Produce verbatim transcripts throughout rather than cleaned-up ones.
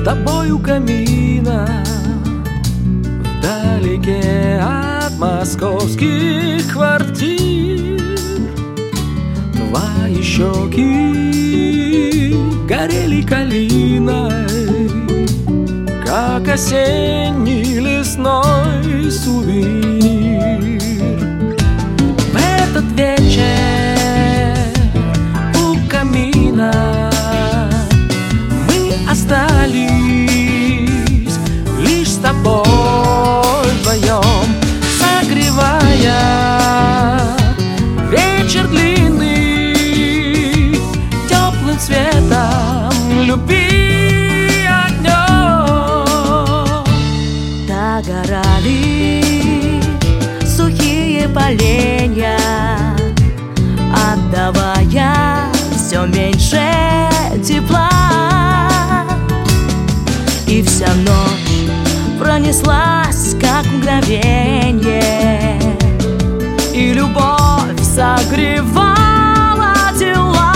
тобой у камина, вдалеке от московских квартир. Твои щеки горели калиной, как осенний лесной сувенир. В этот вечер у камина мы остались лишь с тобой вдвоем, согревая вечер длинный теплым светом любви огнем. Догорали сухие поленья, отдавая все меньше тепла. И вся ночь пронеслась, как мгновенье, и любовь согревала тела.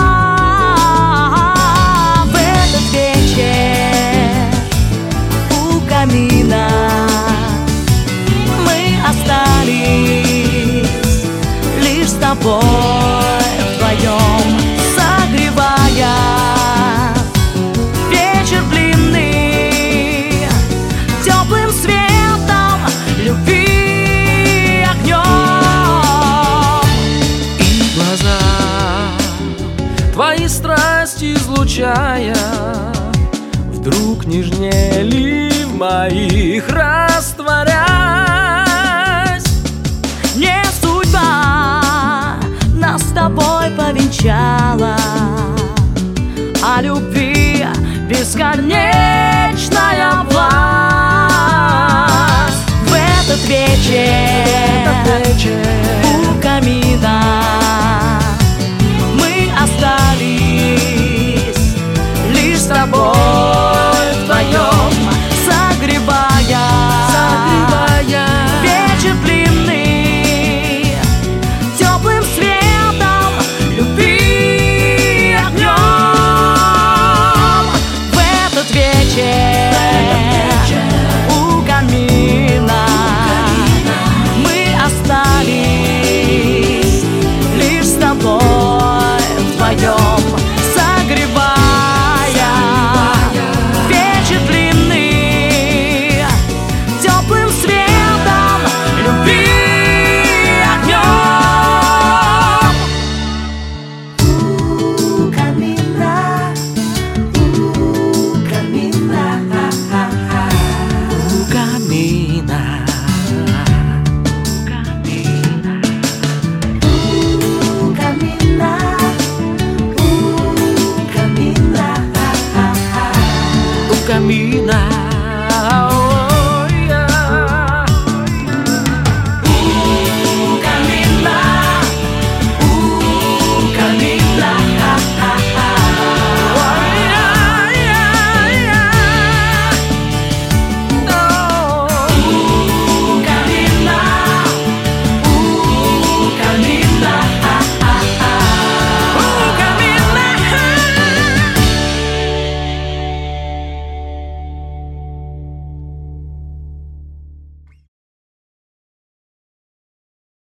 В этот вечер у камина мы остались лишь с тобой вдвоем, согревая вечер длинный теплым светом любви огнем. И глаза твои страсти излучая, вдруг нежнели в моих, растворясь. Не судьба нас с тобой повенчала, а любви бесконечная власть. В этот вечер, у камина мы остались лишь с тобой вдвоем, согревая, согревая вечер длинный теплым светом любви огнем. В этот вечер у камина мы остались лишь с тобой вдвоем, согревая вечер длинный теплым светом любви огнем. У камина, у камина, у камина, у камина, у камина, у камина.